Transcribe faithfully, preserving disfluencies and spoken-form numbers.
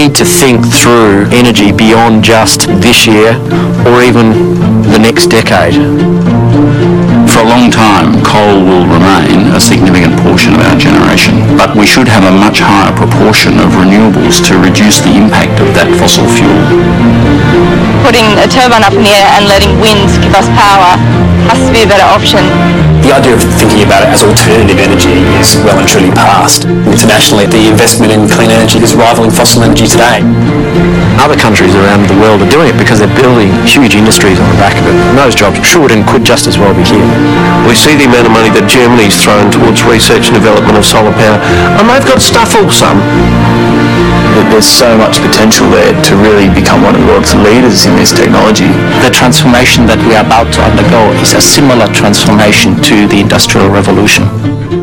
need to think through energy beyond just this year or even the next decade. For a long time, coal will remain a significant portion of our generation, but we should have a much higher proportion of renewables to reduce the impact of that fossil fuel. Putting a turbine up in the air and letting wind give us power has to be a better option. The idea of thinking about it as alternative energy is well and truly past. Internationally, the investment in clean energy is rivaling fossil energy today. Other countries around the world are doing it because they're building huge industries on the back of it. And those jobs should and could just as well be here. We see the amount of money that Germany's thrown towards research and development of solar power, and they've got stuff some. There's so much potential there to really become one of the world's leaders in this technology. The transformation that we are about to undergo is a similar transformation to the Industrial Revolution.